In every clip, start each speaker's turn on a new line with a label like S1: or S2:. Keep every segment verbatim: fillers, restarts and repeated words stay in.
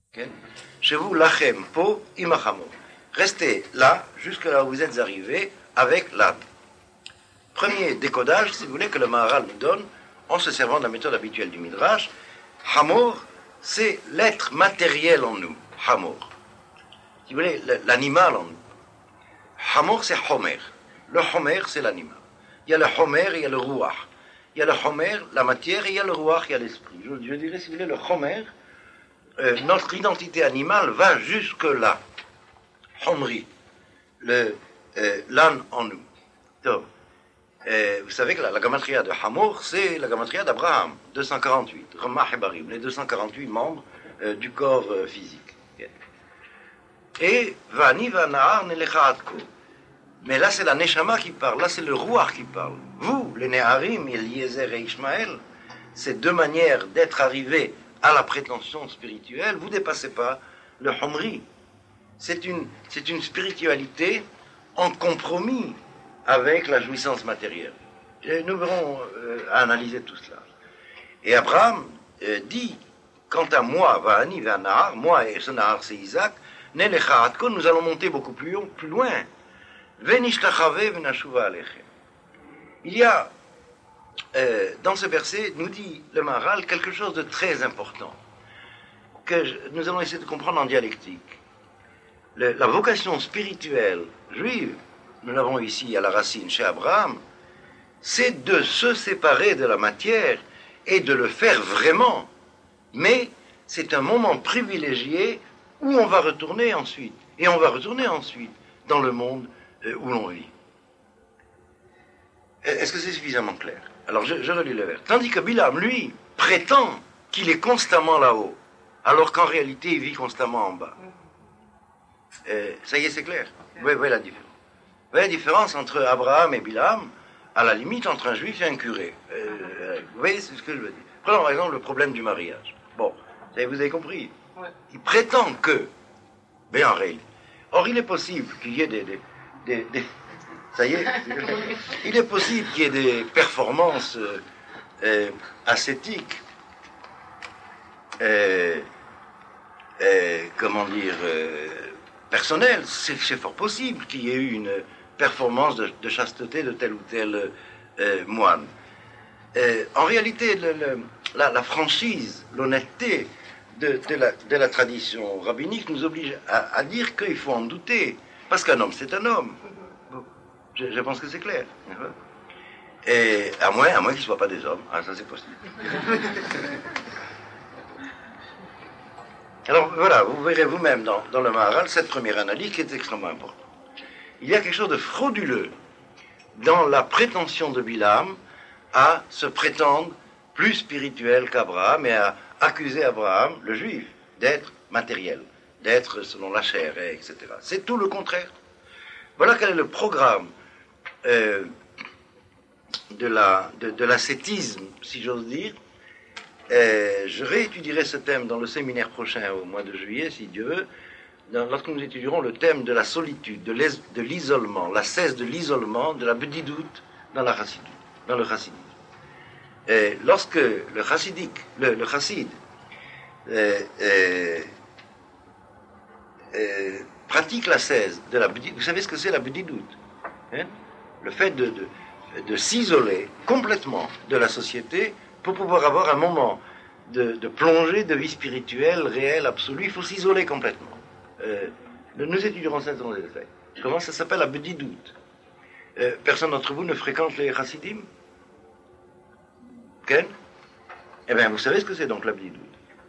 S1: Okay. Chez vous, lachem, po, imachamo. Restez là, jusque là où vous êtes arrivés, avec l'âne. Premier décodage, si vous voulez, que le Maharal nous donne, en se servant de la méthode habituelle du Midrash. Hamor, c'est l'être matériel en nous. Hamor. Si vous voulez, l'animal en nous. Hamor, c'est Homer. Le Homer, c'est l'animal. Il y a le Homer et il y a le Ruach. Il y a le Homer, la matière, et il y a le Ruach, il y a l'esprit. Je, je dirais, si vous voulez, le Homer, euh, notre identité animale va jusque-là. Homri, le, euh, l'âne en nous. Donc, euh, vous savez que la, la gamatria de Hamor, c'est la gamatria d'Abraham, deux cent quarante-huit. Ramah et Barim, les deux cent quarante-huit membres euh, du corps euh, physique. Okay. Et Vani Vanahar Nelecha Atko. Mais là, c'est la Neshama qui parle, là, c'est le Ruach qui parle. Vous, les Neharim, Eliezer et Ishmaël, ces deux manières d'être arrivés à la prétention spirituelle, vous ne dépassez pas le Homri. C'est une, c'est une spiritualité en compromis avec la jouissance matérielle. Et nous verrons euh, analyser tout cela. Et Abraham euh, dit, quant à moi, Va'ani Va'nahar, moi et ce Nahar c'est Isaac, Nelecha Atko, nous allons monter beaucoup plus, plus loin. Venishtachave venashuva alechem. Il y a, euh, dans ce verset, nous dit le Maharal quelque chose de très important, que je, nous allons essayer de comprendre en dialectique. Le, la vocation spirituelle juive, nous l'avons ici à la racine chez Abraham, c'est de se séparer de la matière et de le faire vraiment. Mais c'est un moment privilégié où on va retourner ensuite. Et on va retourner ensuite dans le monde euh, où l'on vit. Est-ce que c'est suffisamment clair? Alors je, je relis le vers. Tandis que Bilam, lui, prétend qu'il est constamment là-haut, alors qu'en réalité il vit constamment en bas. Euh, ça y est, c'est clair. Vous voyez la différence. Vous voyez la différence entre Abraham et Bilam, à la limite entre un juif et un curé. Euh, vous voyez ce que je veux dire. Prenons par exemple le problème du mariage. Bon, vous avez compris. Ouais. Il prétend que, mais en réalité, or il est possible qu'il y ait des, des, des, des ça y est, il est possible qu'il y ait des performances euh, euh, ascétiques, euh, euh, comment dire, euh, personnelles. C'est, c'est fort possible qu'il y ait eu une performance de, de chasteté de tel ou tel euh, moine. Euh, en réalité, le, le, la, la franchise, l'honnêteté de, de, la, de la tradition rabbinique nous oblige à, à dire qu'il faut en douter, parce qu'un homme, c'est un homme. Je, je pense que c'est clair. Et à moins, à moins qu'ils ne soient pas des hommes. Ah, ça, c'est possible. Alors, voilà, vous verrez vous-même dans, dans le Maharal cette première analyse qui est extrêmement importante. Il y a quelque chose de frauduleux dans la prétention de Bilam à se prétendre plus spirituel qu'Abraham et à accuser Abraham, le juif, d'être matériel, d'être selon la chair, et cetera. C'est tout le contraire. Voilà quel est le programme euh, de, la, de, de l'ascétisme, si j'ose dire. Euh, je réétudierai ce thème dans le séminaire prochain au mois de juillet, si Dieu veut, dans, lorsque nous étudierons le thème de la solitude, de, de l'isolement, la cesse de l'isolement, de la bedidoute dans, la chassidoute, dans le chassidisme. Euh, lorsque le chassidique, le, le chassid, euh, euh, euh, pratique la cesse de la bedidoute, vous savez ce que c'est la bedidoute, hein? Le fait de, de, de s'isoler complètement de la société pour pouvoir avoir un moment de, de plongée de vie spirituelle, réelle, absolue. Il faut s'isoler complètement. Euh, nous étudierons ça dans les détails. Comment ça s'appelle la bedidoute? euh, Personne d'entre vous ne fréquente les chassidim? Ken? Eh bien, vous savez ce que c'est donc la bedidoute?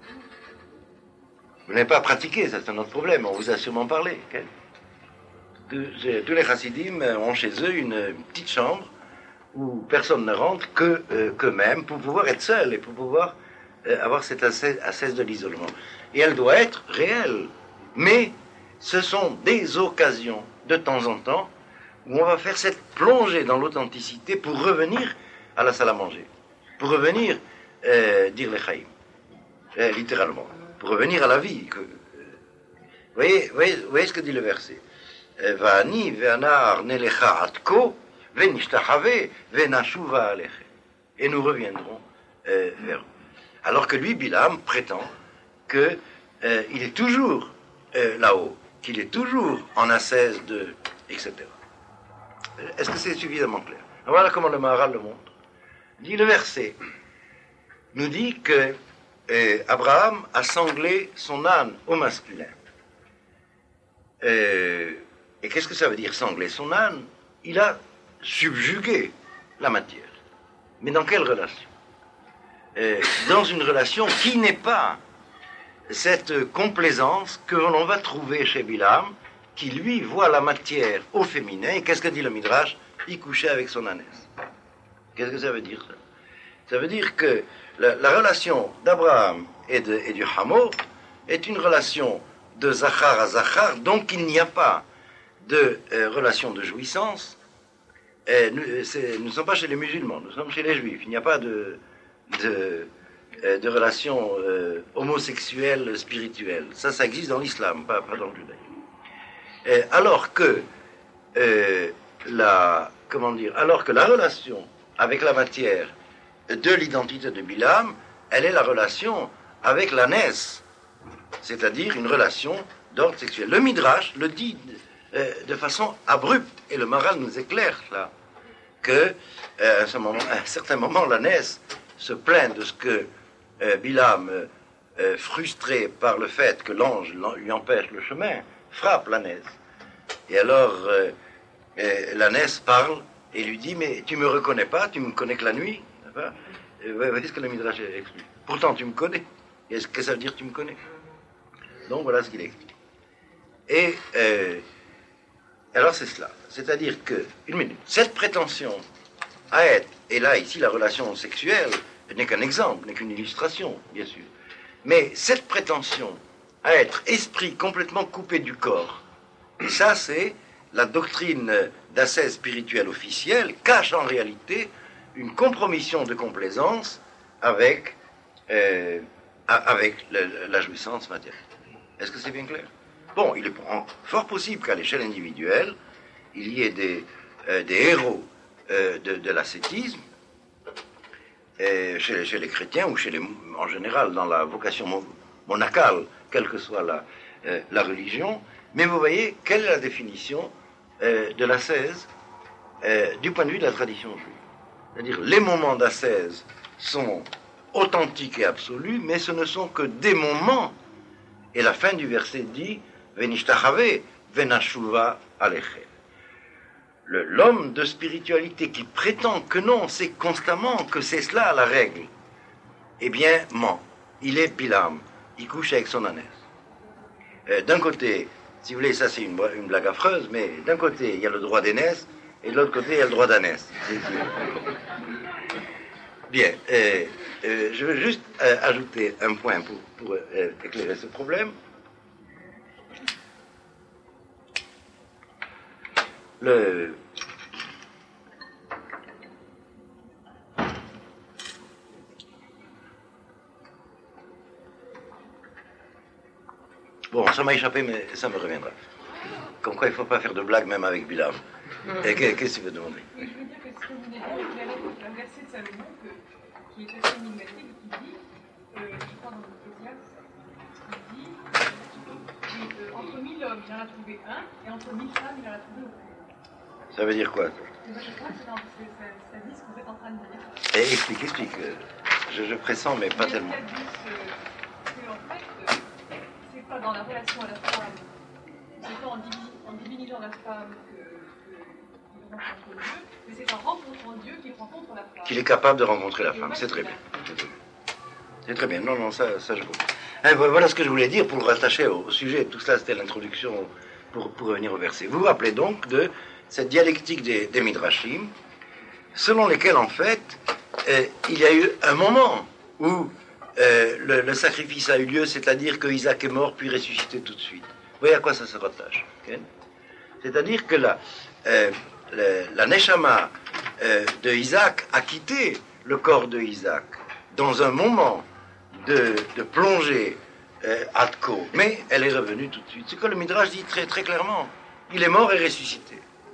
S1: Vous n'avez pas pratiqué, ça c'est un autre problème, on vous a sûrement parlé. Ken? Tous les chassidim ont chez eux une, une petite chambre où personne ne rentre que, euh, qu'eux-mêmes pour pouvoir être seuls et pour pouvoir euh, avoir cette ascèse de l'isolement. Et elle doit être réelle. Mais ce sont des occasions, de temps en temps, où on va faire cette plongée dans l'authenticité pour revenir à la salle à manger. Pour revenir euh, dire les chaïm. Euh, littéralement. Pour revenir à la vie. Que, euh, vous, voyez, vous, voyez, vous voyez ce que dit le verset. Va'ani ve'anar nelecha atko ve'nishtachave ve'nashuva alechem. Et nous reviendrons euh, vers vous. Alors que lui, Bilam, prétend que euh, il est toujours euh, là-haut, qu'il est toujours en ascèse de... et cetera. Est-ce que c'est suffisamment clair? Voilà comment le Maharal le montre. Dit le verset, nous dit que euh, Abraham a sanglé son âne au masculin. Euh, et qu'est-ce que ça veut dire sangler son âne? Il a subjugué la matière. Mais dans quelle relation? euh, Dans une relation qui n'est pas cette complaisance que l'on va trouver chez Bilam, qui lui voit la matière au féminin. Et qu'est-ce que dit le Midrash? Il couchait avec son ânesse. Qu'est-ce que ça veut dire ça? Ça veut dire que la, la relation d'Abraham et, de, et du Hamor est une relation de Zachar à Zachar, donc il n'y a pas de euh, relation de jouissance. Et nous ne sommes pas chez les musulmans, nous sommes chez les juifs. Il n'y a pas de, de, euh, de relation euh, homosexuelle spirituelle. Ça, ça existe dans l'islam, pas, pas dans le judaïsme. Et alors que euh, la comment dire, alors que la relation avec la matière de l'identité de Bilam, elle est la relation avec l'ânesse, c'est-à-dire une relation d'ordre sexuel. Le Midrash le dit euh, de façon abrupte, et le Maharal nous éclaire là, que euh, à, ce moment, à un certain moment, l'ânesse se plaint de ce que euh, Bilam, euh, euh, frustré par le fait que l'ange lui empêche le chemin, frappe l'ânesse. Et alors, euh, euh, l'ânesse parle et lui dit, mais tu me reconnais pas, tu me connais que la nuit. Vous voyez ce que le Midrash explique. Pourtant, tu me connais. Qu'est-ce que ça veut dire, tu me connais? Donc, voilà ce qu'il explique. Et euh, alors, c'est cela. C'est-à-dire que, une minute, cette prétention à être, et là, ici, la relation sexuelle n'est qu'un exemple, n'est qu'une illustration, bien sûr. Mais cette prétention à être esprit complètement coupé du corps, et ça, c'est la doctrine d'ascèse spirituelle officielle, cache en réalité une compromission de complaisance avec, euh, avec le, la jouissance matérielle. Est-ce que c'est bien clair? Bon, il est fort possible qu'à l'échelle individuelle, il y ait des, euh, des héros euh, de, de l'ascétisme, euh, chez, chez les chrétiens ou chez les, en général dans la vocation monacale, quelle que soit la, euh, la religion. Mais vous voyez, quelle est la définition euh, de l'ascèse euh, du point de vue de la tradition juive? C'est-à-dire, les moments d'ascèse sont authentiques et absolus, mais ce ne sont que des moments. Et la fin du verset dit Venishtachave venashuva alechem. L'homme de spiritualité qui prétend que non, c'est constamment que c'est cela la règle, eh bien, ment. Il est Bilam, il couche avec son ânesse. Euh, d'un côté, si vous voulez, ça c'est une, une blague affreuse, mais d'un côté, il y a le droit d'aînesse, et de l'autre côté, il y a le droit d'ânesse. Bien, euh, euh, je veux juste euh, ajouter un point pour, pour euh, éclairer ce problème. Le... Bon, ça m'a échappé, mais ça me reviendra. Comme quoi, il ne faut pas faire de blagues, même avec Bilam. Et qu'est-ce que tu veux demander?
S2: Oui, je veux dire que ce que vous venez de dire, il y a un verset de Salomon que, qui est assez énigmatique et qui dit, euh, je crois dans l'Ecclésiaste, qui dit euh, entre mille hommes, il en a trouvé un, et entre mille femmes, il en a trouvé aucun.
S1: Ça veut dire quoi?
S2: Je crois que ça, ça dit ce que vous êtes en train de dire.
S1: Et explique, explique. Je, je pressens, mais pas
S2: il
S1: tellement.
S2: Il dit que, en fait, euh, c'est pas dans la relation à la femme, c'est pas en, divi- en divinisant la femme que rencontre Dieu, mais c'est en rencontrant Dieu qu'il rencontre la femme. Qu'il
S1: est capable de rencontrer la femme, c'est très bien. C'est très bien, non, non, ça, ça je comprends. Hein, voilà ce que je voulais dire pour le rattacher au, au sujet. Tout cela, c'était l'introduction pour, pour revenir au verset. Vous vous rappelez donc de cette dialectique des, des Midrashim, selon lesquels, en fait, euh, il y a eu un moment où euh, le, le sacrifice a eu lieu, c'est-à-dire que Isaac est mort, puis ressuscité tout de suite. Vous voyez à quoi ça se rattache, okay? C'est-à-dire que là, euh, Le, la Neshama euh, de Isaac a quitté le corps de Isaac dans un moment de, de plongée euh, Atko, mais elle est revenue tout de suite. C'est que le Midrash dit très, très clairement. Il est mort et ressuscité.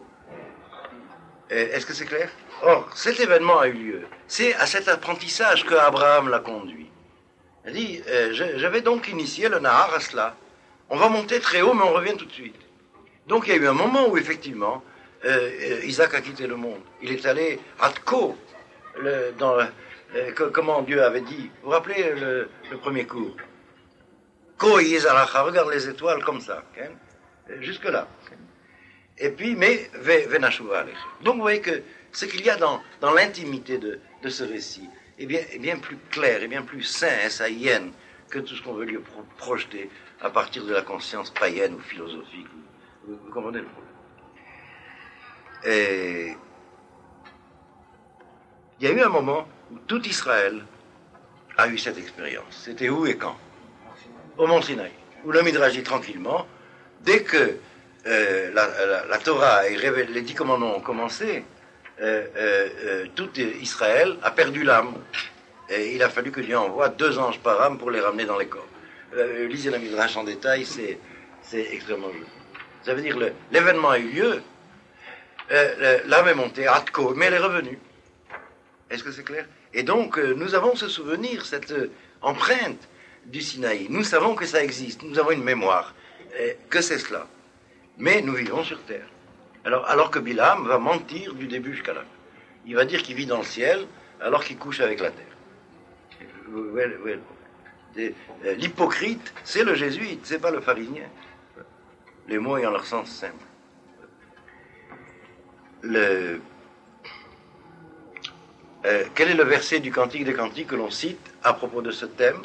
S1: Euh, est-ce que c'est clair? Or, cet événement a eu lieu. C'est à cet apprentissage que Abraham l'a conduit. Elle dit, euh, je, j'avais donc initié le Nahar à cela. On va monter très haut, mais on revient tout de suite. Donc il y a eu un moment où effectivement, euh, Isaac a quitté le monde. Il est allé à Tko, le, dans, euh, que, comment Dieu avait dit. Vous vous rappelez le, le premier cours? Ko Yezaracha, regarde les étoiles comme ça, hein, jusque là. Et puis, mais Venashuva. Donc vous voyez que ce qu'il y a dans, dans l'intimité de, de ce récit est bien, est bien plus clair, est bien plus sain et saïen que tout ce qu'on veut lui pro- projeter à partir de la conscience païenne ou philosophique. Vous, vous comprenez le problème? Et il y a eu un moment où tout Israël a eu cette expérience. C'était où et quand? Au Mont Sinaï, où le Midrash dit tranquillement, dès que euh, la, la, la Torah et les dix commandements ont commencé, euh, euh, euh, tout Israël a perdu l'âme. Et il a fallu que Dieu envoie deux anges par âme pour les ramener dans les corps. Euh, lisez le Midrash en détail, c'est, c'est extrêmement joli. Ça veut dire que l'événement a eu lieu, euh, l'âme est montée à Tko, mais elle est revenue. Est-ce que c'est clair? Et donc, euh, nous avons ce souvenir, cette euh, empreinte du Sinaï. Nous savons que ça existe, nous avons une mémoire. Et que c'est cela? Mais nous vivons sur terre. Alors, alors que Bilam va mentir du début jusqu'à la fin. Il va dire qu'il vit dans le ciel, alors qu'il couche avec la terre. Ouais, ouais. L'hypocrite, c'est le jésuite, c'est pas le pharisien. Les mots ayant leur sens simple. Le... Euh, quel est le verset du Cantique des Cantiques que l'on cite à propos de ce thème?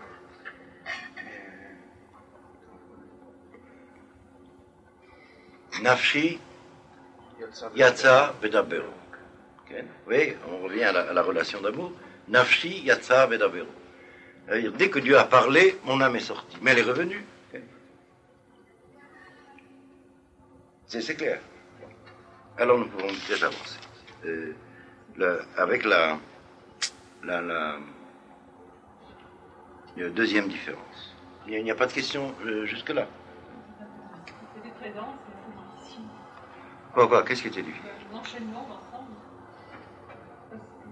S1: Nafshi Yatsa Vedaberu. Okay. Oui, on revient à la, à la relation d'amour. Nafshi Yatsa Vedaberu. Dès que Dieu a parlé, mon âme est sortie. Mais elle est revenue. Okay. C'est, c'est clair. Alors nous pouvons déjà avancer. Euh, le, avec la, la, la, la deuxième différence. Il n'y a, a pas de question euh, jusque-là.
S2: C'était très dense, c'est très difficile.
S1: Quoi, quoi, qu'est-ce qui était difficile?
S2: L'enchaînement d'ensemble. Parce que,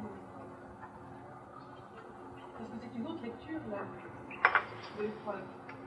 S2: parce que c'est une autre lecture, là, de l'épreuve.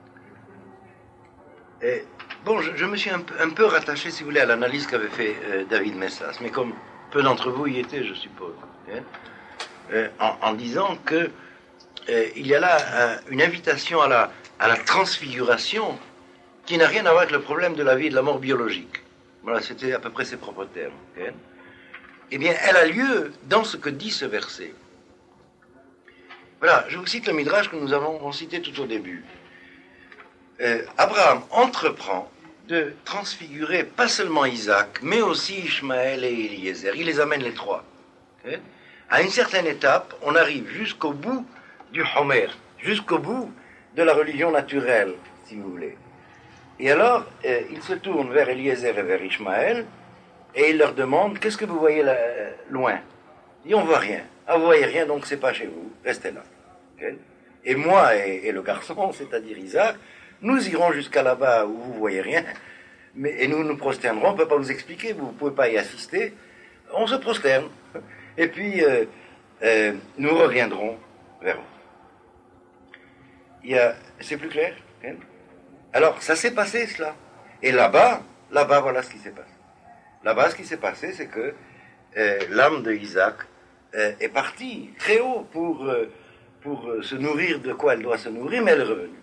S1: Et, bon, je, je me suis un peu, un peu rattaché, si vous voulez, à l'analyse qu'avait fait euh, David Messas, mais comme peu d'entre vous y étaient, je suppose, hein, euh, en, en disant que euh, il y a là euh, une invitation à la, à la transfiguration qui n'a rien à voir avec le problème de la vie et de la mort biologique. Voilà, c'était à peu près ses propres termes. Hein. Eh bien, elle a lieu dans ce que dit ce verset. Voilà, je vous cite le Midrash que nous avons cité tout au début. Euh, Abraham entreprend de transfigurer pas seulement Isaac, mais aussi Ishmaël et Eliezer. Il les amène les trois. Okay. À une certaine étape, on arrive jusqu'au bout du Homer, jusqu'au bout de la religion naturelle, si vous voulez. Et alors, euh, il se tourne vers Eliezer et vers Ishmaël, et il leur demande, qu'est-ce que vous voyez là, euh, loin? Il dit, on ne voit rien. Ah, vous voyez rien, donc c'est pas chez vous, restez là. Okay. Et moi et, et le garçon, c'est-à-dire Isaac, nous irons jusqu'à là-bas où vous ne voyez rien, mais, et nous nous prosternerons, on ne peut pas vous expliquer, vous ne pouvez pas y assister, on se prosterne, et puis euh, euh, nous reviendrons vers vous. Il y a, c'est plus clair? Hein? Alors, ça s'est passé cela. Et là-bas, là-bas, voilà ce qui s'est passé. Là-bas, ce qui s'est passé, c'est que euh, l'âme de Isaac euh, est partie très haut pour, euh, pour euh, se nourrir de quoi elle doit se nourrir, mais elle est revenue.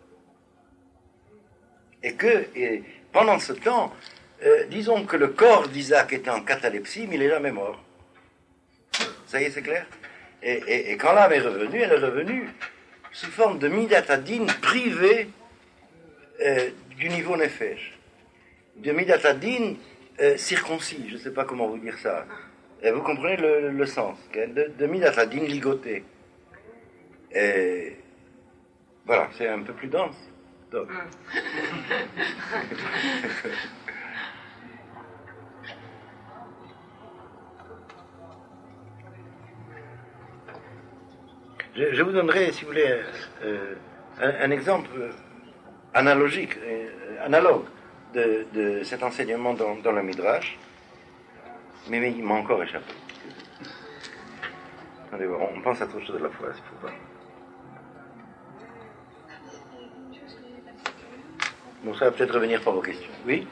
S1: Et que, et pendant ce temps, euh, disons que le corps d'Isaac était en catalepsie, mais il n'est jamais mort. Ça y est, c'est clair? Et, et, et quand l'âme est revenue, elle est revenue sous forme de midatadine privée euh, du niveau nefesh. De midatadine euh, circoncis, je ne sais pas comment vous dire ça. Et vous comprenez le, le sens, okay? de, de midatadine ligoté. Et voilà, c'est un peu plus dense. Donc. je, je vous donnerai, si vous voulez, euh, un, un exemple analogique, euh, analogue de, de cet enseignement dans, dans le Midrash, mais, mais il m'a encore échappé. Allez, on pense à trop de choses à la fois, s'il ne faut pas. Bon, ça va peut-être revenir par vos questions. Oui?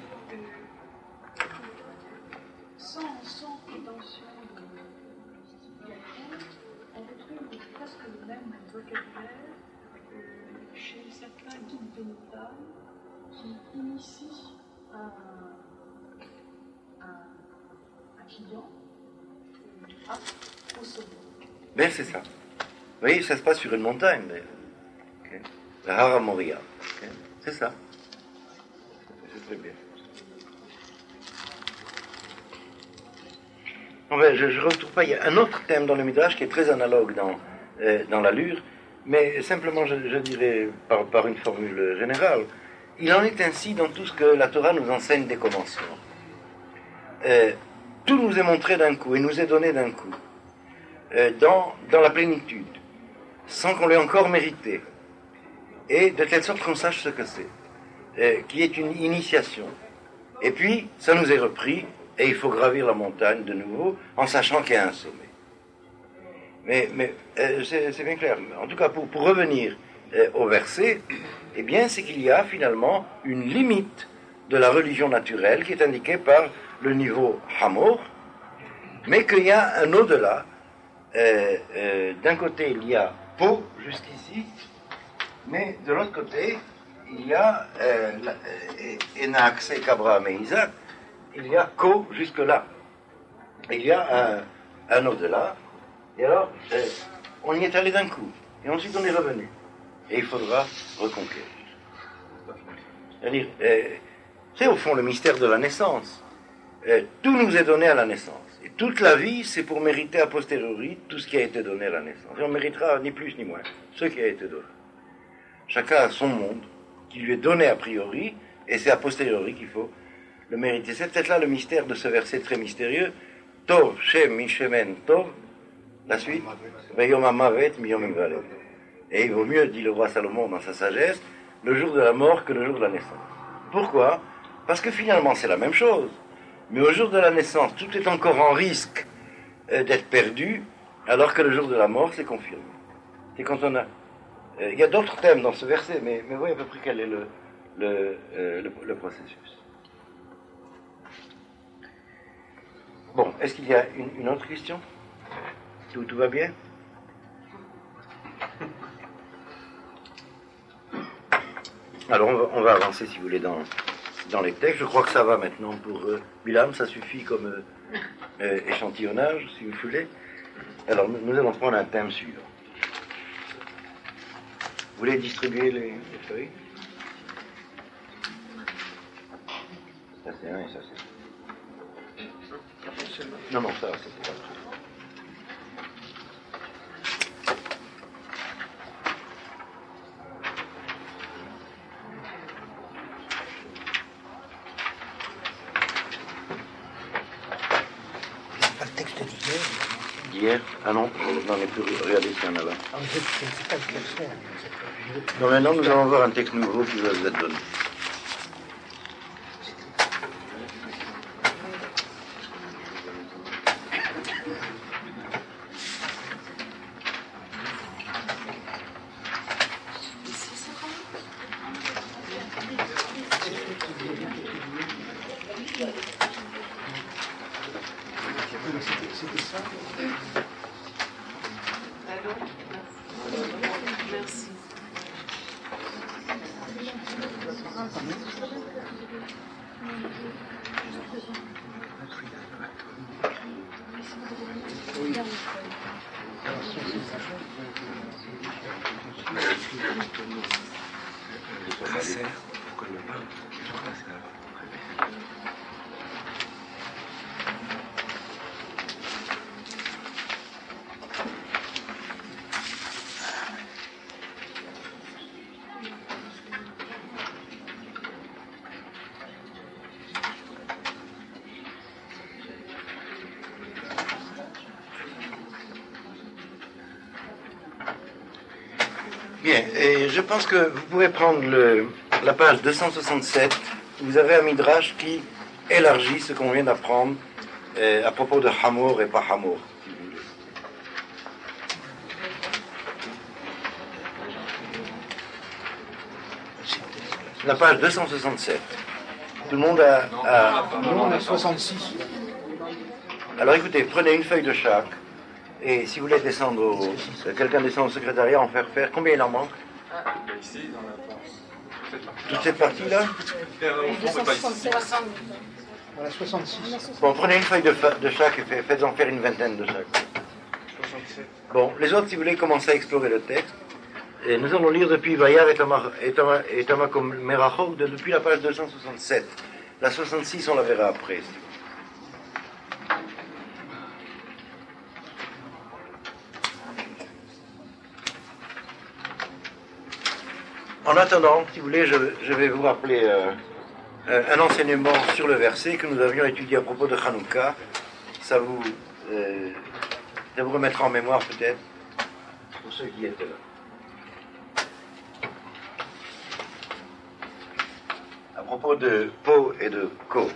S3: Sans, sans prétention de mystification, on retrouve presque le même vocabulaire euh, chez certains guides pénitents qui initient un, un, un client euh, à- au sommet.
S1: Ben, c'est ça. Vous voyez, ça se passe sur une montagne, d'ailleurs. Okay. La Hara Moria. Okay. C'est ça. C'est très bien. Enfin, je ne retrouve pas. Il y a un autre thème dans le Midrash qui est très analogue dans, euh, dans l'allure, mais simplement, je, je dirais, par, par une formule générale, il en est ainsi dans tout ce que la Torah nous enseigne des commencements. Euh, tout nous est montré d'un coup et nous est donné d'un coup, euh, dans, dans la plénitude, sans qu'on l'ait encore mérité, et de telle sorte qu'on sache ce que c'est, euh, qui est une initiation. Et puis, ça nous est repris, et il faut gravir la montagne de nouveau, en sachant qu'il y a un sommet. Mais, mais euh, c'est, c'est bien clair. En tout cas, pour, pour revenir euh, au verset, eh bien, c'est qu'il y a finalement une limite de la religion naturelle qui est indiquée par le niveau Hamor, mais qu'il y a un au-delà. Euh, euh, d'un côté, il y a Po, juste ici, mais de l'autre côté, il y a euh, Enax et Abraham et Isaac, il y a Ko jusque-là. Il y a un, un au-delà, et alors, euh, on y est allé d'un coup, et ensuite on est revenu. Et il faudra reconquérir. C'est-à-dire, euh, c'est au fond le mystère de la naissance. Euh, tout nous est donné à la naissance. Et toute la vie, c'est pour mériter a posteriori tout ce qui a été donné à la naissance. Et on méritera ni plus ni moins ce qui a été donné. Chacun a son monde qui lui est donné a priori, et c'est a posteriori qu'il faut le mériter. C'est peut-être là le mystère de ce verset très mystérieux. Tov, Shem, Mishemen, Tov. La suite. Veyom Amavet, Miyom Imvalet. Et il vaut mieux, dit le roi Salomon dans sa sagesse, le jour de la mort que le jour de la naissance. Pourquoi? Parce que finalement c'est la même chose. Mais au jour de la naissance, tout est encore en risque euh, d'être perdu, alors que le jour de la mort, c'est confirmé. C'est quand on a... Euh, il y a d'autres thèmes dans ce verset, mais, mais voyez à peu près quel est le, le, euh, le, le processus. Bon, est-ce qu'il y a une, une autre question? Tout, tout va bien? Alors on va, on va avancer si vous voulez dans, dans les textes. Je crois que ça va maintenant pour euh, Bilam, ça suffit comme euh, euh, échantillonnage si vous voulez. Alors nous, nous allons prendre un thème suivant. Vous voulez distribuer les, les feuilles? Ça c'est un et ça c'est... Non, non, ça c'est pas très...
S4: Pas le texte d'hier.
S1: D'hier? Ah non, je n'en ai plus regardé s'il y en a là.
S4: Ah, je ne sais pas le texte.
S1: Non, maintenant nous allons voir un texte nouveau qui va vous être donné.
S5: Merci.
S1: Bien, et je pense que vous pouvez prendre le, la page deux cent soixante-sept. Vous avez un midrash qui élargit ce qu'on vient d'apprendre euh, à propos de Hamor et pas Hamor. Si vous voulez. la page deux cent soixante-sept. Tout le monde a... a...
S4: Nous, on est soixante-six.
S1: Alors écoutez, prenez une feuille de chaque, et si vous voulez descendre au... Quelqu'un descend au secrétariat, en faire faire, combien il en manque?
S5: Ici, dans la partie.
S1: Toute cette partie-là?
S4: Voilà, soixante-six.
S1: Bon, prenez une feuille de, fa- de chaque et faites-en faire une vingtaine de chaque. Bon, les autres, si vous voulez, commencez à explorer le texte. Et nous allons lire depuis Vayar et Tama- et Tama- et Tamakom Merachok, de- depuis la page deux cent soixante-sept. La soixante-six, on la verra après. En attendant, si vous voulez, je, je vais vous rappeler euh, un enseignement sur le verset que nous avions étudié à propos de Hanouka. Ça vous, euh, ça vous remettra en mémoire peut-être, pour ceux qui étaient là. À propos de Po et de Ko.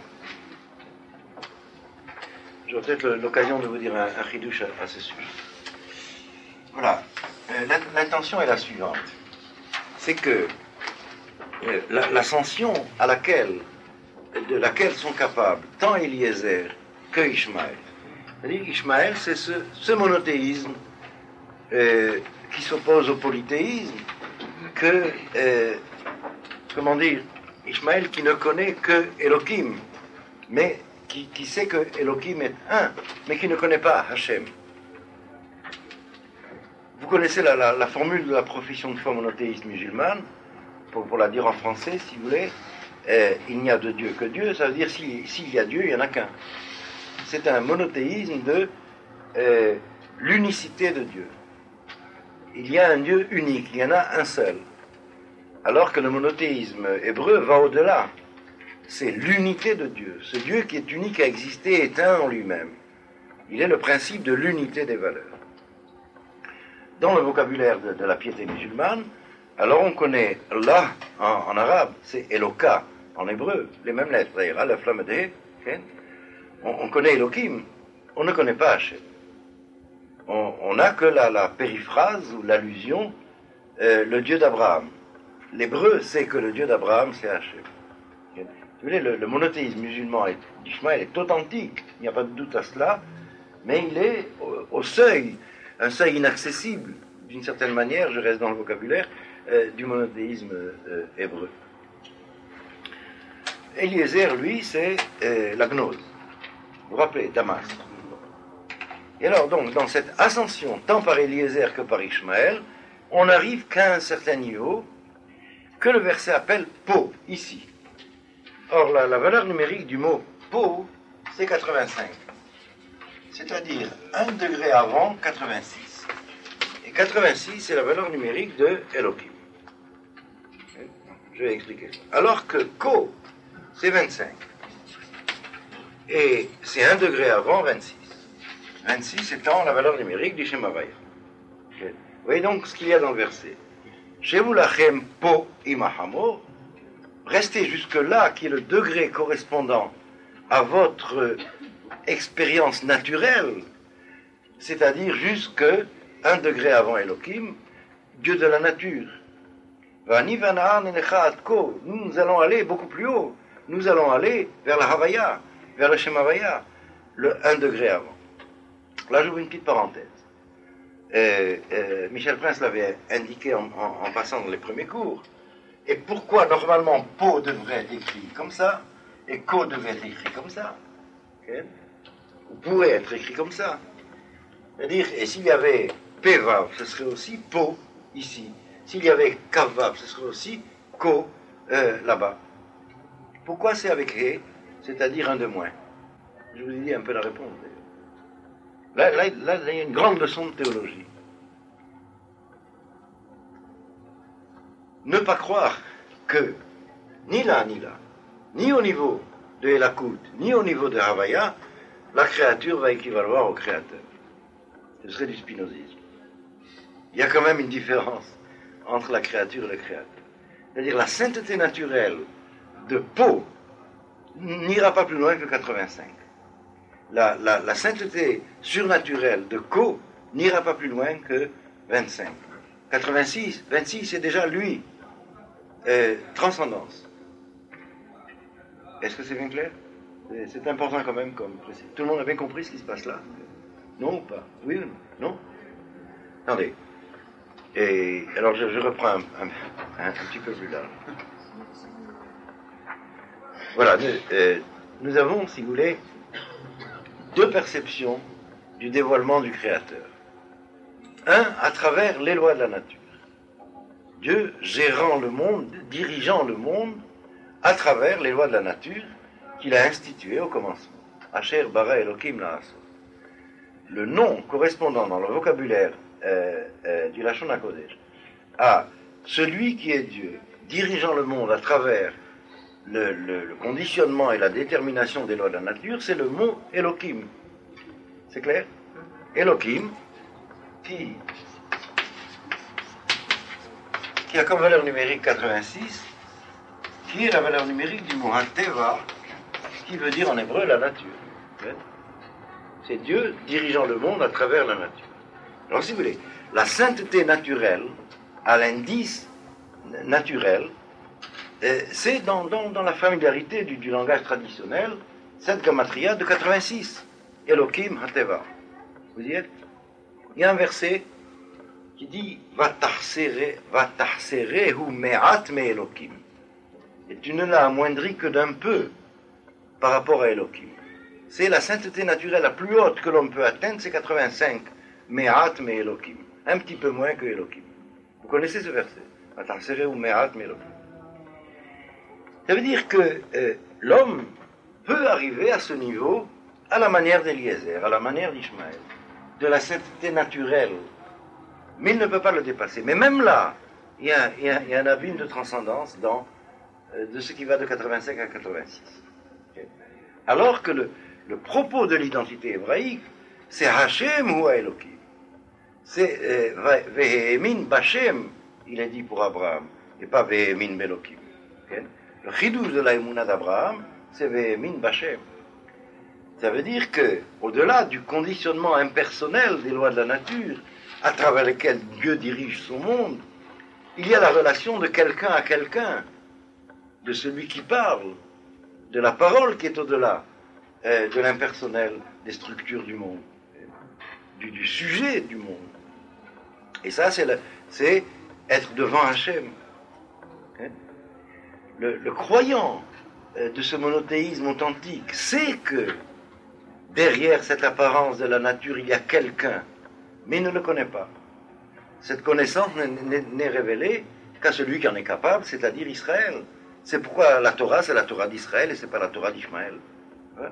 S1: J'aurai peut-être l'occasion de vous dire un, un chidouche à, à ce sujet. Voilà. Euh, l'intention est la suivante. C'est que euh, la, l'ascension à laquelle, de laquelle sont capables tant Eliezer que Ishmaël. C'est-à-dire Ishmaël, c'est ce, ce monothéisme euh, qui s'oppose au polythéisme que, euh, comment dire, Ishmaël qui ne connaît que Elohim, mais qui, qui sait que Elohim est un, mais qui ne connaît pas Hachem. Vous connaissez la, la, la formule de la profession de foi monothéiste musulmane, pour, pour la dire en français, si vous voulez, euh, il n'y a de Dieu que Dieu, ça veut dire s'il, s'il y a Dieu, il n'y en a qu'un. C'est un monothéisme de euh, l'unicité de Dieu. Il y a un Dieu unique, il y en a un seul. Alors que le monothéisme hébreu va au-delà. C'est l'unité de Dieu. Ce Dieu qui est unique, a existé, est un en lui-même. Il est le principe de l'unité des valeurs. Dans le vocabulaire de, de la piété musulmane, alors on connaît Allah en, en arabe, c'est Eloka en hébreu, les mêmes lettres d'ailleurs, Aleph Lamed He, okay? on, on connaît Elohim, on ne connaît pas Hachem. On n'a que la, la périphrase ou l'allusion, euh, le Dieu d'Abraham. L'hébreu sait que le Dieu d'Abraham, c'est Hachem. Okay? Vous voyez, le, le monothéisme musulman d'Ishmaël est authentique, il n'y a pas de doute à cela, mais il est au, au seuil, un seuil inaccessible, d'une certaine manière, je reste dans le vocabulaire, euh, du monothéisme euh, hébreu. Eliezer, lui, c'est euh, la gnose. Vous vous rappelez, Damas. Et alors, donc, dans cette ascension, tant par Eliezer que par Ishmaël, on n'arrive qu'à un certain niveau que le verset appelle Po, ici. Or, la, la valeur numérique du mot Po, c'est quatre-vingt-cinq. C'est-à-dire un degré avant quatre-vingt-six. Et quatre-vingt-six, c'est la valeur numérique de Elohim. Je vais expliquer ça. Alors que Ko, c'est vingt-cinq. Et c'est un degré avant vingt-six. vingt-six étant la valeur numérique du Shem Havaya. Vous voyez donc ce qu'il y a dans le verset. Shevu lachem po imahamo. Restez jusque-là, qui est le degré correspondant à votre expérience naturelle, c'est-à-dire jusque un degré avant Elohim, Dieu de la nature. Nous, nous allons aller beaucoup plus haut. Nous allons aller vers la Havaya, vers le Shem Havaya, le un degré avant. Là, j'ouvre une petite parenthèse. Euh, euh, Michel Prince l'avait indiqué en, en, en passant dans les premiers cours. Et pourquoi normalement Po devrait être écrit comme ça et Ko devrait être écrit comme ça, okay? Ou pourrait être écrit comme ça. C'est-à-dire, et s'il y avait Pevav, ce serait aussi Po ici. S'il y avait Kavav, ce serait aussi Ko euh, là-bas. Pourquoi c'est avec He, c'est-à-dire un de moins? Je vous ai dit un peu la réponse. Là, là, là, là, il y a une grande leçon de théologie. Ne pas croire que, ni là, ni là, ni au niveau de Elakut, ni au niveau de Havaya, la créature va équivaloir au créateur. Ce serait du spinozisme. Il y a quand même une différence entre la créature et le créateur. C'est-à-dire la sainteté naturelle de Po n'ira pas plus loin que quatre-vingt-cinq. La, la, la sainteté surnaturelle de Ko n'ira pas plus loin que vingt-cinq. quatre-vingt-six, vingt-six, c'est déjà lui. euh, transcendance. Est-ce que c'est bien clair? C'est important quand même comme précis. Tout le monde a bien compris ce qui se passe là? Non ou pas? Oui ou non? Non? Attendez. Et alors je, je reprends un, un, un, un petit peu plus large. Voilà, nous, euh, nous avons, si vous voulez, deux perceptions du dévoilement du Créateur. Un, à travers les lois de la nature. Dieu gérant le monde, dirigeant le monde, à travers les lois de la nature qu'il a instituées au commencement. Asher bara Elokim la'asot. Le nom correspondant dans le vocabulaire euh, euh, du Lachon HaKodesh à celui qui est Dieu, dirigeant le monde à travers le, le, le conditionnement et la détermination des lois de la nature, c'est le mot Elokim. C'est clair? Elokim, qui, qui a comme valeur numérique quatre-vingt-six, qui est la valeur numérique du mot Hateva, qui veut dire en hébreu la nature. C'est Dieu dirigeant le monde à travers la nature. Alors si vous voulez, la sainteté naturelle, à l'indice naturel, euh, c'est dans, dans, dans la familiarité du, du langage traditionnel, cette gamatria de quatre-vingt-six, Elokim Hateva. Vous y êtes? Il y a un verset qui dit Vatahserehu me'at me Elokim. Et tu ne l'as amoindri que d'un peu par rapport à Elokim. C'est la sainteté naturelle la plus haute que l'homme peut atteindre, c'est quatre-vingt-cinq. Me'at me Elokim. Un petit peu moins que Elokim. Vous connaissez ce verset? Vatahserehu me'at me Elokim. Ça veut dire que euh, l'homme peut arriver à ce niveau à la manière d'Eliezer, à la manière d'Ishmaël, de la sainteté naturelle. Mais il ne peut pas le dépasser. Mais même là, il y a, il y a, il y a un abîme de transcendance dans, euh, de ce qui va de quatre-vingt-cinq à quatre-vingt-six. Okay. Alors que le, le propos de l'identité hébraïque, c'est Hashem ou Elohim. C'est Vehemin Bashem, il est dit pour Abraham, et pas Vehemin Belokim. Okay. Le chidouche de la Emouna d'Abraham, c'est Vehemin Bashem. Ça veut dire que, au-delà du conditionnement impersonnel des lois de la nature, à travers lesquelles Dieu dirige son monde, il y a la relation de quelqu'un à quelqu'un, de celui qui parle, de la parole qui est au-delà euh, de l'impersonnel des structures du monde, du, du sujet du monde. Et ça, c'est, le, c'est être devant Hachem. Okay. Le, le croyant euh, de ce monothéisme authentique sait que derrière cette apparence de la nature, il y a quelqu'un, mais il ne le connaît pas. Cette connaissance n'est, n'est révélée qu'à celui qui en est capable, c'est-à-dire Israël. C'est pourquoi la Torah, c'est la Torah d'Israël et c'est pas la Torah d'Ishmaël. Ouais.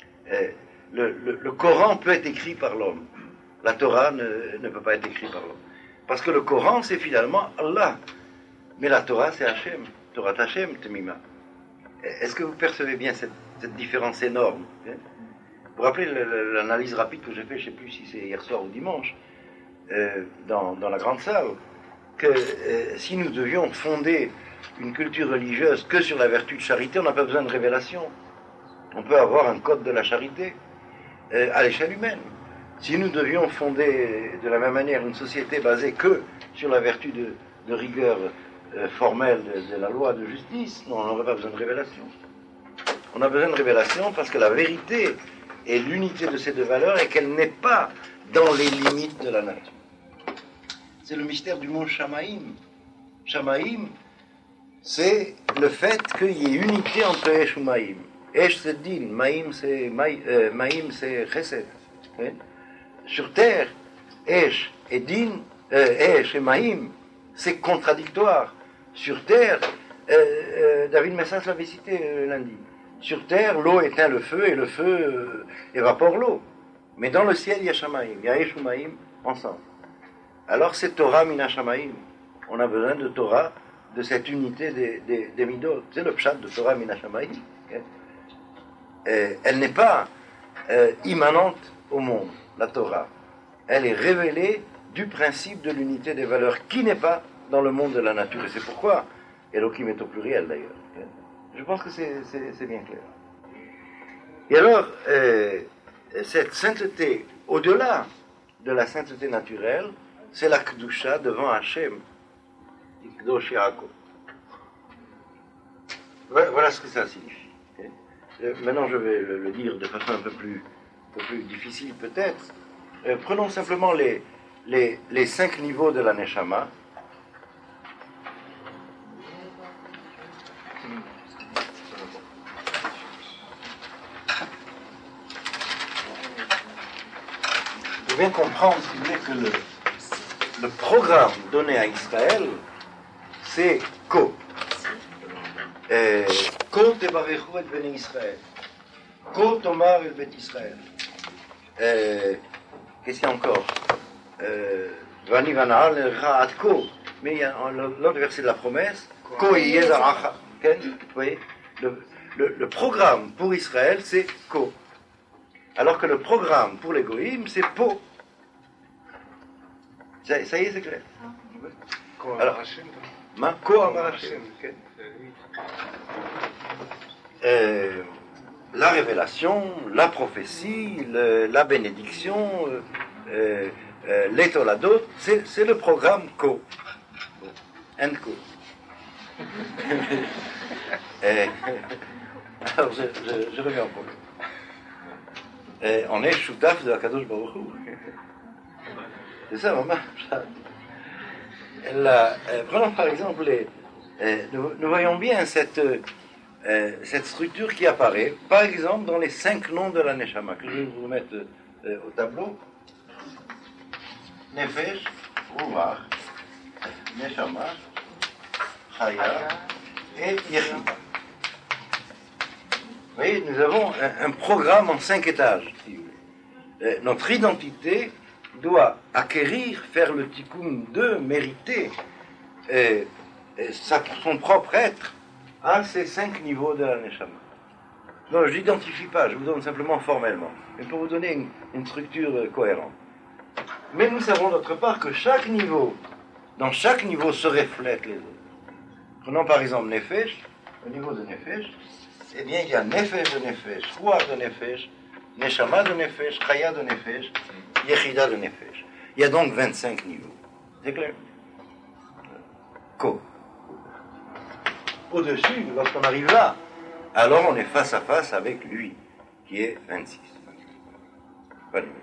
S1: Le, le, le Coran peut être écrit par l'homme. La Torah ne, ne peut pas être écrite par l'homme. Parce que le Coran, c'est finalement Allah. Mais la Torah, c'est Hachem. Torah Hachem, Temima. Est-ce que vous percevez bien cette, cette différence énorme? Vous vous rappelez l'analyse rapide que j'ai faite, je ne sais plus si c'est hier soir ou dimanche, euh, dans, dans la grande salle, que euh, si nous devions fonder une culture religieuse que sur la vertu de charité, on n'a pas besoin de révélation. On peut avoir un code de la charité euh, à l'échelle humaine. Si nous devions fonder de la même manière une société basée que sur la vertu de, de rigueur euh, formelle de, de la loi de justice, non, on n'aurait pas besoin de révélation. On a besoin de révélation parce que la vérité et l'unité de ces deux valeurs est qu'elle n'est pas dans les limites de la nature. C'est le mystère du mot Shamaïm. Shamaïm, c'est le fait qu'il y ait unité entre Esh ou Maïm. Esh c'est Din, Maïm c'est Maïm, euh, Maïm c'est Chesed. Okay? Sur terre, Esh et Din, euh, Esh et Maïm, c'est contradictoire. Sur terre, euh, euh, David Messas l'avait cité euh, lundi. Sur terre, l'eau éteint le feu et le feu euh, évapore l'eau. Mais dans le ciel, il y a Shamaïm, il y a Esh ou Maïm ensemble. Alors c'est Torah Mina Shamaïm. On a besoin de Torah, de cette unité des, des, des midot. C'est le pshat de Torah Mina Shamaïm. Okay? Et elle n'est pas euh, immanente au monde, la Torah. Elle est révélée du principe de l'unité des valeurs qui n'est pas dans le monde de la nature. Et c'est pourquoi Elohim est au pluriel d'ailleurs. Okay? Je pense que c'est, c'est, c'est bien clair. Et alors, euh, cette sainteté, au-delà de la sainteté naturelle, c'est la Kedusha devant Hachem, Kdosh Yaakov. Voilà ce que ça signifie. Euh, maintenant, je vais le, le dire de façon un peu plus, un peu plus difficile peut-être. Euh, prenons simplement les, les, les cinq niveaux de la Neshama. Vous devez bien comprendre, si vous voulez, que le, le programme donné à Israël, c'est Ko. Euh, Ko tebarechu et bnei Israël. Ko tomar el bet Israël. Euh, Qu'est-ce qu'il y a encore? Vani vanahal ra'at Ko. Mais il y a l'autre verset de la promesse. Ko yezaracha. Vous voyez, le, le, le programme pour Israël, c'est Ko. Alors que le programme pour les goïms, c'est Po. Ça, ça y est, c'est clair. Alors, ma Ko amar Hashem. Euh, la révélation, la prophétie, le, la bénédiction, euh, euh, les toladot, c'est, c'est le programme Ko. And Ko. euh, alors, je, je, je reviens au problème. Euh, on est choutaf de Akadosh Baruch Hu. C'est ça, maman. La, euh, prenons par exemple, les, euh, nous, nous voyons bien cette, euh, cette structure qui apparaît, par exemple, dans les cinq noms de la Neshama, que je vais vous mettre euh, au tableau. Nefesh, Ruach, Neshama, Chaya et Yechida. Vous voyez, nous avons un, un programme en cinq étages, si vous voulez. Euh, notre identité doit acquérir, faire le tikkun de, mériter euh, euh, sa, son propre être à ces cinq niveaux de la Neshama. Non, je n'identifie pas, je vous donne simplement formellement, mais pour vous donner une, une structure euh, cohérente. Mais nous savons d'autre part que chaque niveau, dans chaque niveau se reflètent les autres. Prenons par exemple Nefesh, au niveau de Nefesh, eh bien il y a Nefesh de Nefesh, Ruach de Nefesh, Neshama de Nefesh, Chaya de Nefesh, Yechida de Nefesh. Il y a donc vingt-cinq niveaux. C'est clair? Ko. Au-dessus, lorsqu'on arrive là, alors on est face à face avec lui, qui est vingt-six. Pas lui.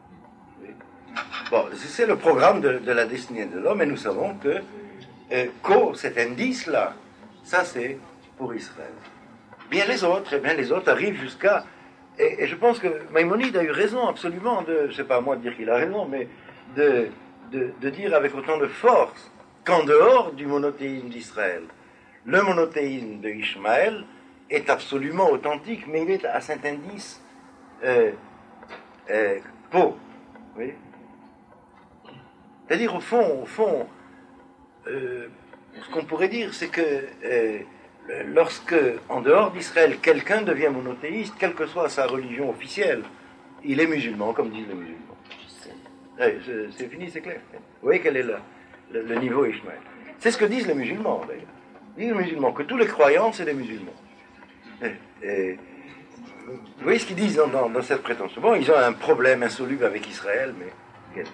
S1: Bon, c'est le programme de, de la destinée de l'homme, et nous savons que euh, Ko, cet indice-là, ça c'est pour Israël. Bien les autres, eh bien les autres arrivent jusqu'à... Et, et je pense que Maïmonide a eu raison absolument de... C'est pas à moi de dire qu'il a raison, mais de, de, de dire avec autant de force qu'en dehors du monothéisme d'Israël, le monothéisme de Ishmaël est absolument authentique, mais il est à cet indice euh, euh, Po. Oui. C'est-à-dire, au fond, au fond euh, ce qu'on pourrait dire, c'est que euh, lorsque, en dehors d'Israël, quelqu'un devient monothéiste, quelle que soit sa religion officielle, il est musulman, comme disent les musulmans. Ouais, c'est, c'est fini, c'est clair. Vous voyez quel est le, le, le niveau Ishmaël. C'est ce que disent les musulmans, d'ailleurs. Ils disent les musulmans, que tous les croyants, c'est des musulmans. Et, et, vous voyez ce qu'ils disent dans, dans, dans cette prétention. Bon, ils ont un problème insoluble avec Israël, mais... Okay.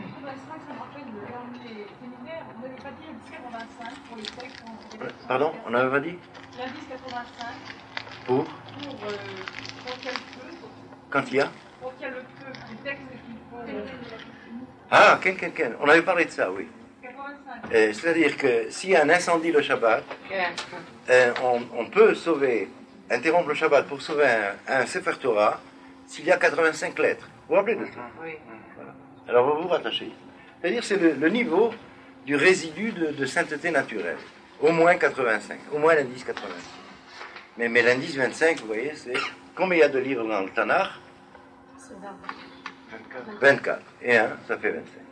S1: Pardon, on n'avait pas dit?
S2: L'indice quatre-vingt-cinq.
S1: Pour?
S2: Pour, euh, pour quel feu?
S1: Quand il y a?
S2: Pour quel feu? Les textes qu'il faut...
S1: Ah, ken, ken, ken. On avait parlé de ça, oui.
S2: quatre-vingt-cinq.
S1: Euh, c'est-à-dire que s'il y a un incendie le Shabbat, euh, on, on peut sauver, interrompre le Shabbat pour sauver un, un Sefer Torah s'il y a quatre-vingt-cinq lettres. Vous vous rappelez de ça?
S6: Oui.
S1: Voilà. Alors vous vous rattachez. C'est-à-dire c'est le, le niveau du résidu de, de sainteté naturelle. Au moins quatre-vingt-cinq. Au moins l'indice quatre-vingt-cinq. Mais, mais l'indice vingt-cinq, vous voyez, c'est... Combien il y a de livres dans le Tanakh? vingt-quatre. Et un, ça fait vingt-cinq.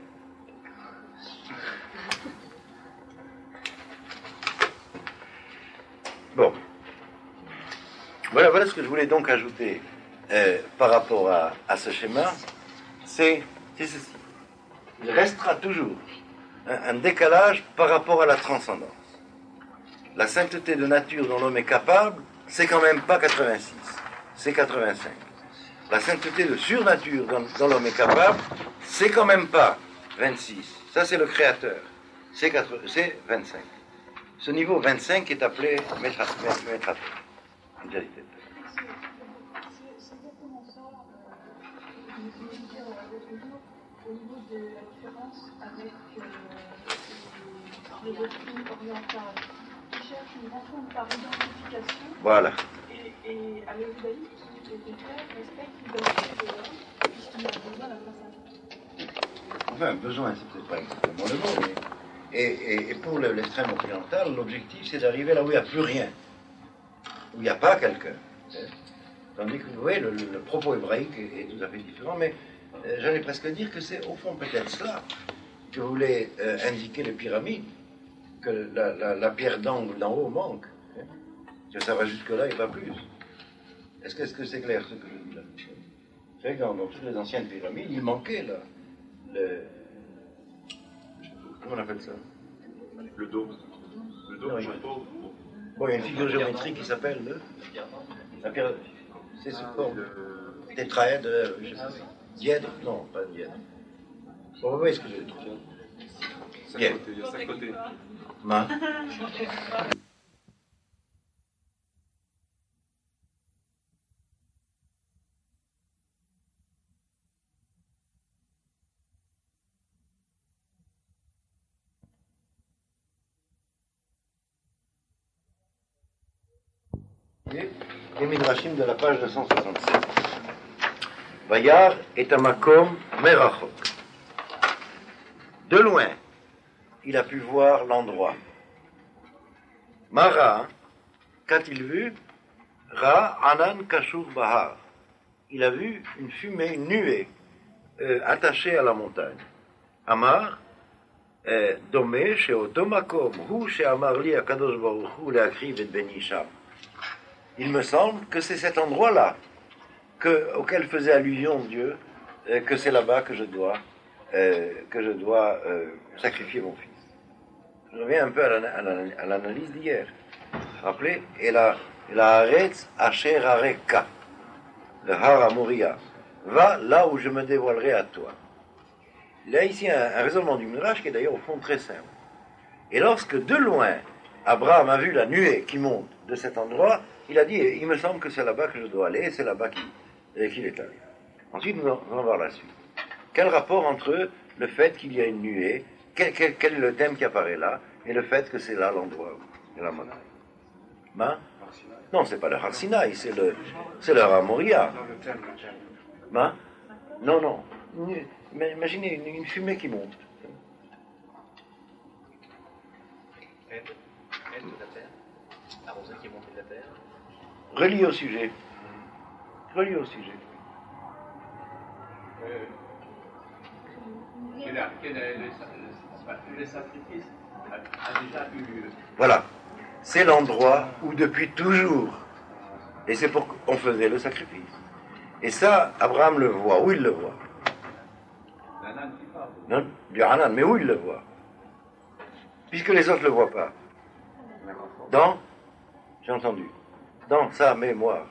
S1: Bon. Voilà, voilà ce que je voulais donc ajouter euh, par rapport à, à ce schéma. C'est, c'est ceci. Il restera toujours un, un décalage par rapport à la transcendance. La sainteté de nature dont l'homme est capable, c'est quand même pas quatre-vingt-six, c'est quatre-vingt-cinq. La sainteté de surnature dont, dont l'homme est capable, c'est quand même pas vingt-six. Ça, c'est le Créateur. C'est, quatre, c'est vingt-cinq. Ce niveau vingt-cinq est appelé Metra.
S3: C'est exactement ça. euh, Je me suis dit dire l'autre jour, au niveau de la différence avec euh, les doctrines orientales, qui cherchent une rencontre par identification,
S1: Voilà.
S3: et, et à l'judaïsme, qui au contraire respecte l'identité de l'homme, puisqu'il a besoin d'un passage.
S1: Enfin, besoin, c'est peut-être pas exactement le mot, mais... Et, et, et pour le- l'extrême occidental, l'objectif, c'est d'arriver là où il n'y a plus rien, où il n'y a pas quelqu'un. Tandis que, vous voyez, le, le- le propos hébraïque est, est tout à fait différent, mais euh, j'allais presque dire que c'est au fond peut-être cela que voulait euh, indiquer les pyramides, que la, la- la pierre d'angle d'en haut manque, hein, que ça va jusque-là et pas plus. Est-ce que est-ce que c'est clair ce que je dis là? C'est vrai que dans, dans toutes les anciennes pyramides, il manquait là, le... Comment on appelle ça?
S5: Le dôme. Le dôme,
S1: Non,
S5: le
S1: il-
S5: chapeau.
S1: Bon, il y a une figure géométrique qui s'appelle le... La pierre... C'est ce corps de... Tétraède, euh, je sais pas. Diède? Non, pas diède. Bon, vous voyez ce que je veux dire.
S5: Cinq
S1: Bien.
S5: côtés, il y a cinq côtés.
S1: Ma. Les Midrashim de la page deux cent soixante-sept. Vayar est un makom merachok. De loin, il a pu voir l'endroit. Mara, qu'a-t-il vu? Ra anan kashur bahar. Il a vu une fumée, une nuée, euh, attachée à la montagne. Amar, euh, domé chez Otomakom, hu chez Amar li akadosh baruch hu leakriv et beni sham. Il me semble que c'est cet endroit-là que, auquel faisait allusion Dieu, euh, que c'est là-bas que je dois, euh, que je dois euh, sacrifier mon fils. Je reviens un peu à, la, à, la, à l'analyse d'hier. Rappelez, et la et la Haaretz Asher Areka, le Har Amoria, va là où je me dévoilerai à toi. Il y a ici un, un raisonnement du Midrash qui est d'ailleurs au fond très simple. Et lorsque de loin Abraham a vu la nuée qui monte de cet endroit, il a dit, il me semble que c'est là-bas que je dois aller, et c'est là-bas qu'il, qu'il est allé. Ensuite, nous allons voir la suite. Quel rapport entre le fait qu'il y a une nuée, quel, quel, quel est le thème qui apparaît là, et le fait que c'est là l'endroit de la montagne? Ben, non, c'est pas le Har Sinaï, c'est le, c'est le Har Moria. Ben, non, non. Mais imaginez une, une fumée qui monte.
S6: Aide, aide de la terre, arrosé qui est monté de la terre.
S1: Relié au sujet. Relié au sujet.
S7: Euh, et là, que le, le, le sacrifice a, a déjà eu.
S1: Voilà. C'est l'endroit où depuis toujours, et c'est pour qu'on faisait le sacrifice. Et ça, Abraham le voit. Où il le voit?
S7: L'Anan qui parle.
S1: Non, du Hanan, mais où il le voit? Puisque les autres ne le voient pas. Dans, j'ai entendu, dans sa mémoire.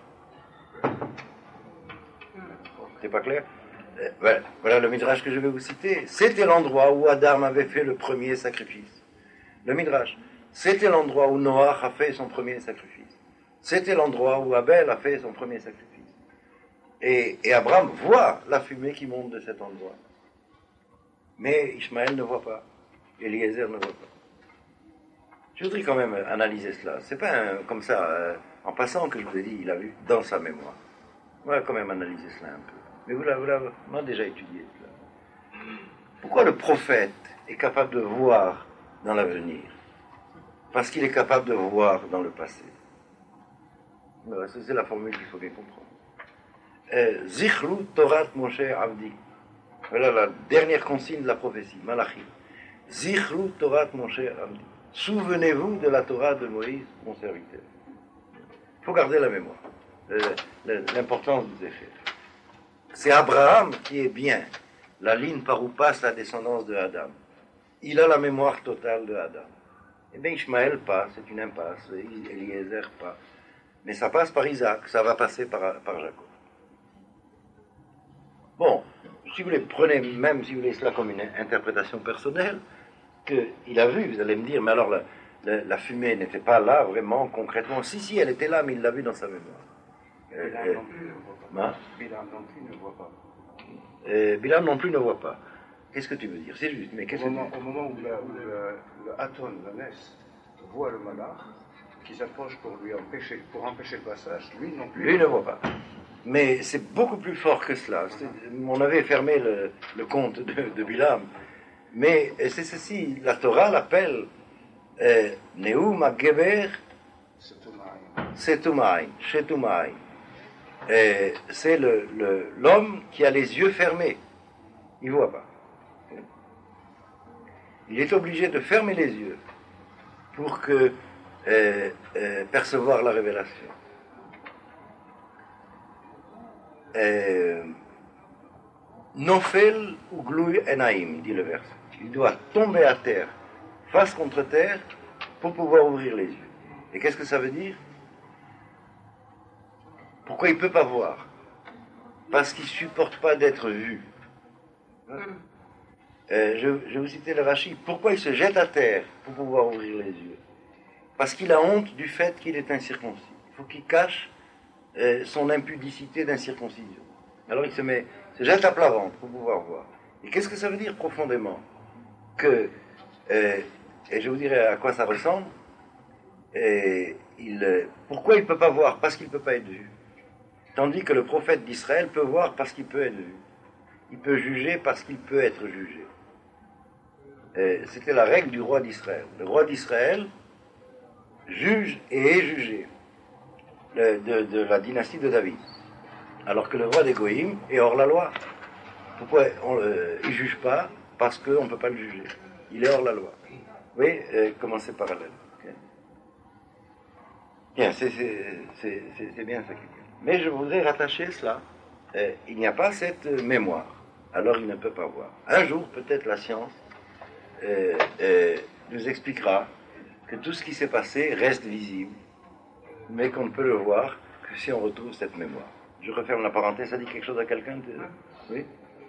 S1: C'est pas clair? euh, voilà, voilà le Midrash que je vais vous citer. C'était l'endroit où Adam avait fait le premier sacrifice. Le Midrash. C'était l'endroit où Noach a fait son premier sacrifice. C'était l'endroit où Abel a fait son premier sacrifice. Et, et Abraham voit la fumée qui monte de cet endroit. Mais Ishmaël ne voit pas. Eliezer ne voit pas. Je voudrais quand même analyser cela. C'est pas un, comme ça, euh, en passant, que je vous ai dit, il a vu dans sa mémoire. On va quand même analyser cela un peu. Mais vous l'avez, vous l'avez on a déjà étudié cela. Pourquoi le prophète est capable de voir dans l'avenir? Parce qu'il est capable de voir dans le passé. Voilà, c'est la formule qu'il faut bien comprendre. Euh, Zichru Torat Moshe Avdi. Voilà la dernière consigne de la prophétie, Malachi. Zichru Torat Moshe Avdi. Souvenez-vous de la Torah de Moïse, mon serviteur. Il faut garder la mémoire, euh, l'importance des effets. C'est Abraham qui est bien la ligne par où passe la descendance de Adam. Il a la mémoire totale de Adam. Eh bien, Ishmaël pas, c'est une impasse. Eliezer pas. Mais ça passe par Isaac, ça va passer par, par Jacob. Bon, si vous voulez, prenez même, si vous voulez, cela comme une interprétation personnelle, qu'il a vu, vous allez me dire, mais alors, la, le- la fumée n'était pas là vraiment concrètement. Si, si, elle était là, mais il l'a vu dans sa mémoire. Euh,
S8: Bilam
S1: euh,
S8: non plus ne voit pas.
S1: hein?
S8: Bilam non plus ne voit pas.
S1: Euh, Bilam non plus ne voit pas. Qu'est-ce que tu veux dire? C'est juste, mais qu'est-ce
S8: Au
S1: que tu
S8: moment, au moment où, la, où le, le Haton, la Ness, voit le malach, qui s'approche pour lui empêcher, pour empêcher le passage, lui non plus.
S1: Lui ne voit pas. Mais c'est beaucoup plus fort que cela. C'est- On avait fermé le, le compte de, de Bilam. Mais euh, c'est ceci, la Torah l'appelle euh, Neum HaGeber
S8: C'est tout maï.
S1: Setumai, Shetumai. Euh, C'est le- le- l'homme qui a les yeux fermés. Il ne voit pas. Il est obligé de fermer les yeux pour que euh, euh, percevoir la révélation. Euh, Nofel ou gloui enaim, dit le verset. Il doit tomber à terre, face contre terre, pour pouvoir ouvrir les yeux. Et qu'est-ce que ça veut dire? Pourquoi il ne peut pas voir? Parce qu'il ne supporte pas d'être vu. Euh, je, je vais vous citer le Rashi. Pourquoi il se jette à terre pour pouvoir ouvrir les yeux? Parce qu'il a honte du fait qu'il est incirconcis. Il faut qu'il cache euh, son impudicité d'incirconcision. Alors il se met, se jette à plat ventre pour pouvoir voir. Et qu'est-ce que ça veut dire profondément? Que, euh, et je vous dirai à quoi ça ressemble. Et il, euh, pourquoi il ne peut pas voir? Parce qu'il ne peut pas être vu. Tandis que le prophète d'Israël peut voir parce qu'il peut être vu. Il peut juger parce qu'il peut être jugé. Et c'était la règle du roi d'Israël. Le roi d'Israël juge et est jugé de, de, de la dynastie de David. Alors que le roi des Goïm est hors la loi. Pourquoi on, euh, il ne juge pas? Parce qu'on ne peut pas le juger. Il est hors la loi. Vous voyez euh, comment c'est parallèle. Okay. Bien, c'est, c'est, c'est, c'est, c'est bien ça. Mais je voudrais rattacher cela. Euh, il n'y a pas cette euh, mémoire. Alors il ne peut pas voir. Un jour, peut-être la science euh, euh, nous expliquera que tout ce qui s'est passé reste visible, mais qu'on ne peut le voir que si on retrouve cette mémoire. Je referme la parenthèse, ça dit quelque chose à quelqu'un de... Oui.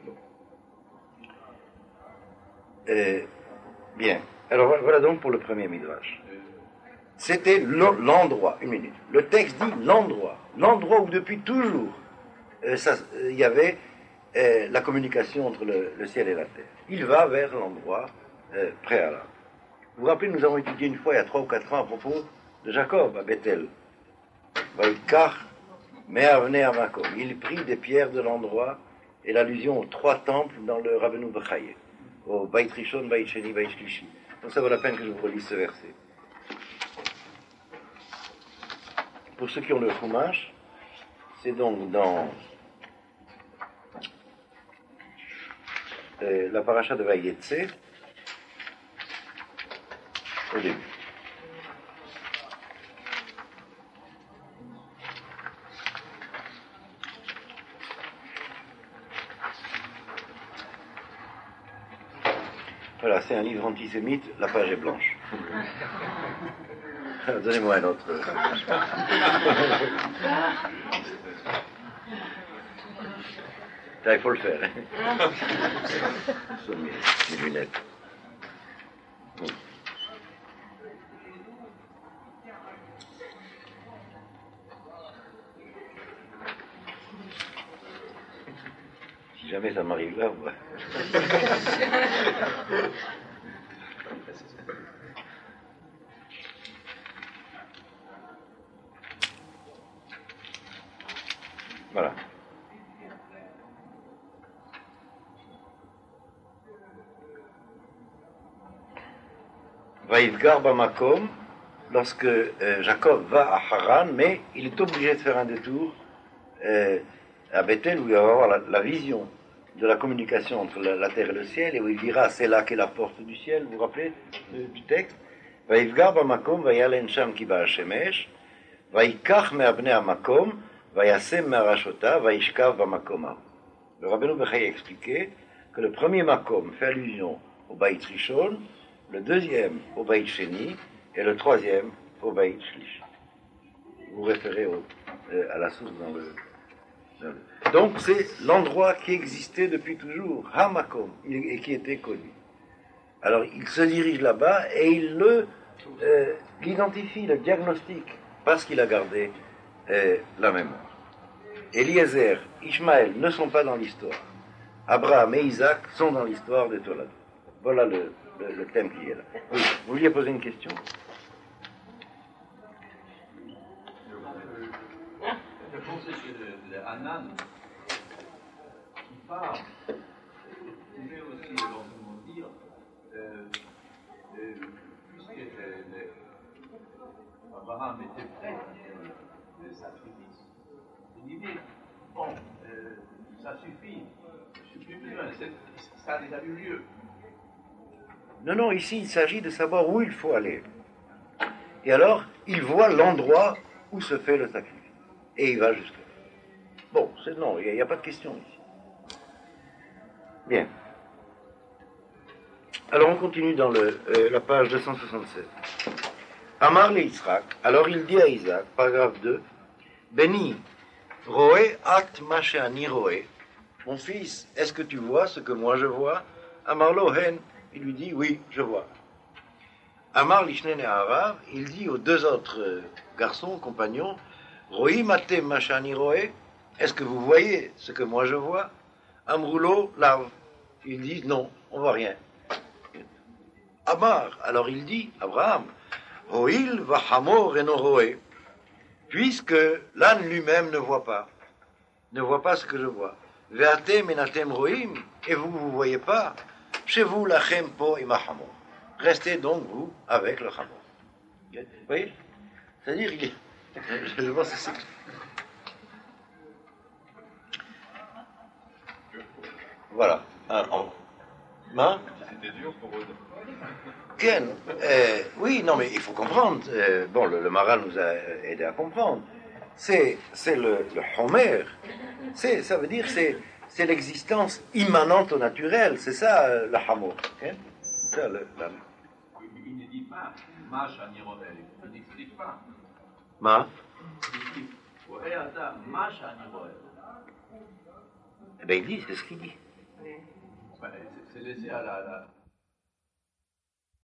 S1: Euh, Bien. Alors voilà donc pour le premier midrash. C'était l'endroit, une minute. Le texte dit l'endroit. L'endroit où depuis toujours euh, ça, euh, il y avait euh, la communication entre le, le ciel et la terre. Il va vers l'endroit euh, préalable. Vous vous rappelez, nous avons étudié une fois, il y a trois ou quatre ans, à propos de Jacob à Bethel. Vaikar, Me'avne Amakom. Il prit des pierres de l'endroit, et l'allusion aux trois temples dans le Rabbeinu Bechaye, au Beit Rishon, Beit Sheni, Beit Shlishi. Donc ça vaut la peine que je vous relise ce verset. Pour ceux qui ont le Chumash, c'est donc dans euh, la paracha de Vayetse, au début. Voilà, c'est un livre antisémite, la page est blanche. Donnez-moi un autre. Là, il faut le faire. Hein. Ce sont mes, mes lunettes. Bon. Si jamais ça m'arrive là, ouais. Voilà. Vaïvgar Bamakom, lorsque euh, Jacob va à Haran, mais il est obligé de faire un détour euh, à Bethel où il va avoir la, la vision de la communication entre la, la terre et le ciel, et où il dira c'est là qu'est la porte du ciel, vous vous rappelez euh, du texte? Vaïvgar Bamakom, Vayalen Sham Kiba Hashemesh, Vaïkach Me'abne Amakom, Vayasem Me'arashota, Vaïshkav Bamakom. Le Rabbeinu Bechaye expliquait que le premier Makom fait allusion au Beit Rishon, le deuxième au Beit Sheni, et le troisième au Beit Shlishi. Vous référez au, euh, à la source dans le, dans le... Donc c'est l'endroit qui existait depuis toujours, Hamakom, et qui était connu. Alors il se dirige là-bas et il le euh, il identifie le diagnostic parce qu'il a gardé euh, la mémoire. Eliezer, Ishmaël ne sont pas dans l'histoire. Abraham et Isaac sont dans l'histoire de Tolad. Voilà le, le, le thème qui est là. Oui, vous vouliez poser une question?
S7: Je pensais que le, le Hanan, qui parle, pouvait aussi éventuellement dire, euh, euh, puisque le, le, Abraham était prêt de, de sacrifice, il dit, mais bon, euh, ça suffit, je n'ai plus besoin, ça a déjà eu lieu.
S1: Non, non, ici il s'agit de savoir où il faut aller. Et alors, il voit l'endroit où se fait le sacrifice. Et il va jusque là. Bon, c'est, non, il n'y a, a pas de question ici. Bien. Alors on continue dans le, euh, la page deux cent soixante-sept. Amar le Yitzhak, alors il dit à Isaac, paragraphe deux, Béni, roé at mashéani roé. Mon fils, est-ce que tu vois ce que moi je vois? Amar lo hen, il lui dit, oui, je vois. Amar lishnene arav, il dit aux deux autres garçons, compagnons, Roï maté mashani roé, est-ce que vous voyez ce que moi je vois? Amroulo larve, ils disent non, on voit rien. Amar, alors il dit, Abraham, Roïl va hamor eno roé, puisque l'âne lui-même ne voit pas, ne voit pas ce que je vois. Ve'atem enatem roïm, et vous, vous voyez pas, chez vous lachem po ima hamor. Restez donc vous avec le hamor. Vous voyez? C'est-à-dire, il est. Je vois c'est ça. Voilà. Alors, hein?
S5: C'était dur pour eux.
S1: Ken, euh, oui, non, mais il faut comprendre. Euh, bon, le, le Maral nous a aidé à comprendre. C'est, c'est le, le Homer. C'est, ça veut dire c'est, c'est l'existence immanente au naturel. C'est ça euh, le Hamor. Ken? C'est ça le. La...
S7: Il ne dit pas, Mash Aniroel, il n'explique pas.
S1: Ma?
S7: Il dit, Oeata Mash Aniroel.
S1: Eh bien, il dit, c'est ce qu'il dit.
S7: C'est laissé à la. la